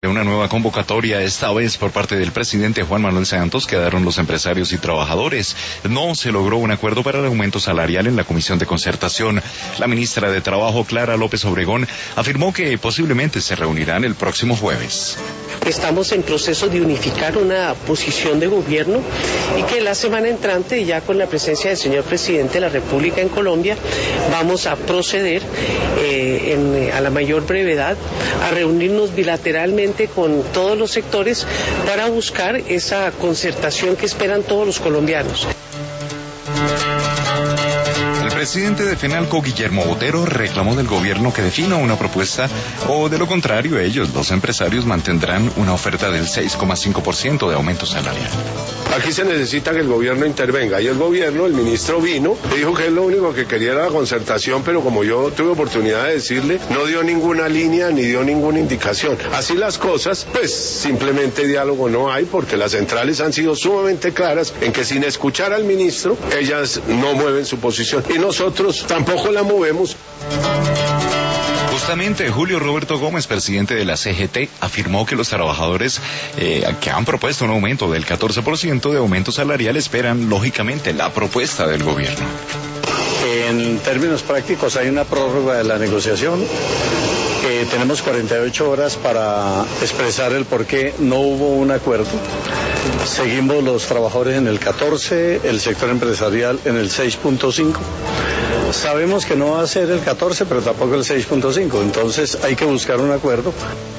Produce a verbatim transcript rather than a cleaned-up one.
una nueva convocatoria, esta vez por parte del presidente Juan Manuel Santos. Quedaron los empresarios y trabajadores. No se logró un acuerdo para el aumento salarial en la Comisión de Concertación. La ministra de Trabajo, Clara López Obregón, afirmó que posiblemente se reunirán el próximo jueves. Estamos en proceso de unificar una posición de gobierno y que la semana entrante, ya con la presencia del señor presidente de la República en Colombia, vamos a proceder eh, en, a la mayor brevedad a reunirnos bilateralmente con todos los sectores para buscar esa concertación que esperan todos los colombianos. El presidente de FENALCO, Guillermo Botero, reclamó del gobierno que defina una propuesta o, de lo contrario, ellos, los empresarios, mantendrán una oferta del seis coma cinco por ciento de aumento salarial. Aquí se necesita que el gobierno intervenga y el gobierno, el ministro vino, dijo que es lo único que quería era la concertación, pero como yo tuve oportunidad de decirle, no dio ninguna línea ni dio ninguna indicación. Así las cosas, pues simplemente diálogo no hay, porque las centrales han sido sumamente claras en que sin escuchar al ministro, ellas no mueven su posición y nosotros tampoco la movemos. Justamente, Julio Roberto Gómez, presidente de la C G T, afirmó que los trabajadores eh, que han propuesto un aumento del catorce por ciento de aumento salarial esperan, lógicamente, la propuesta del gobierno. En términos prácticos, hay una prórroga de la negociación. Eh, tenemos cuarenta y ocho horas para expresar el por qué no hubo un acuerdo. Seguimos los trabajadores en el catorce, el sector empresarial en el seis punto cinco. Sabemos que no va a ser el catorce, pero tampoco el seis punto cinco, entonces hay que buscar un acuerdo.